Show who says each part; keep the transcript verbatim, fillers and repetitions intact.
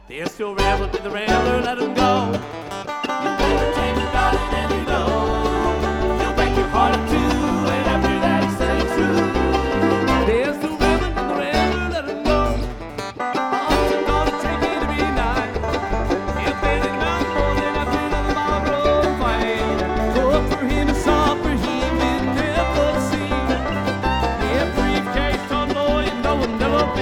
Speaker 1: They're still rebel to the railroad, let them go.